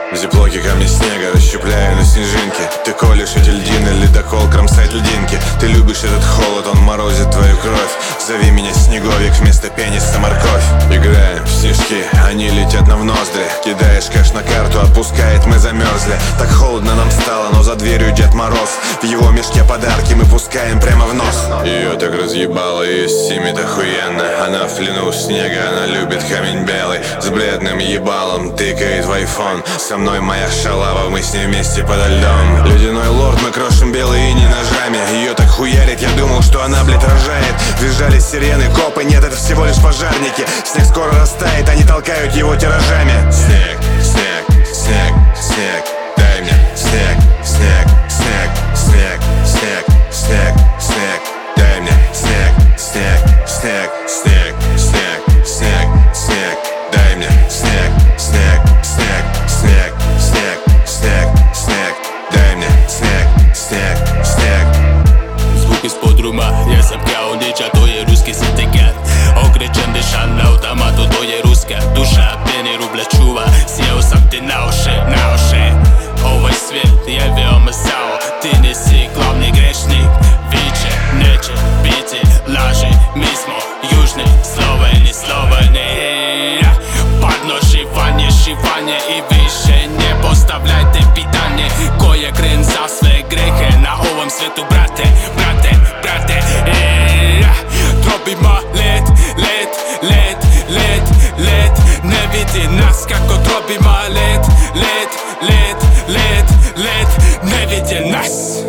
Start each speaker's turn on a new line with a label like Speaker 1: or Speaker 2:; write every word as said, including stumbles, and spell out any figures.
Speaker 1: В зиплоке камни снега расщепляю на снежинки. Ты колешь эти льдины, ледокол кромсает льдинки. Ты любишь этот холод, он морозит твою кровь. Зови меня снеговик, вместо пениса морковь. Играем в снежки, они летят нам в ноздри. Кидаешь кэш на карту, отпускает, мы замерзли. Так холодно нам стало, но за дверью Дед Мороз. В его мешке подарки мы пускаем прямо в нос. Ее так разъебало, ее симит охуенно. Она в плену снега, она любит камень белый. С бледным ебалом тыкает в айфон. Со мной моя шалава, мы с ней вместе подо льдом. Ледяной лорд, мы крошим белые ини ножами. Ее так хуярит, я думал, что она, блядь, рожает. Визжали сирены, копы, нет, это всего лишь пожарники. Снег скоро растает, они толкают его тиражами. Снег, снег, снег, снег, дай мне снег, снег, снег, снег, снег, снег, снег, дай мне снег, снег, снег, снег, снег, снег, снег, дай мне снег, снег, снег, снег, снег, снег, снег, дай мне снег, снег, снег.
Speaker 2: Zvuk ispod ruma, jesam kao ninja, to je ruski sindikat. Okrećen dešan na automatu, to je ruska duša. Peni ruble čuva, sjeo sam ti na uše, na uše. Ovaj svijet je veoma sao, ti nisi glavni grešnik. Viče, neće biti laži, mi smo južni Sloveni, Sloveni. Padno šivanje, šivanje i više ne postavljajte pitanje. Ko je kren za sve grehe na ovom svijetu, brate, brate, brate. Trobima let, let, let, let, let. Ne vidi nas kako trobima let, let, let, let, let. Ne vidi nas.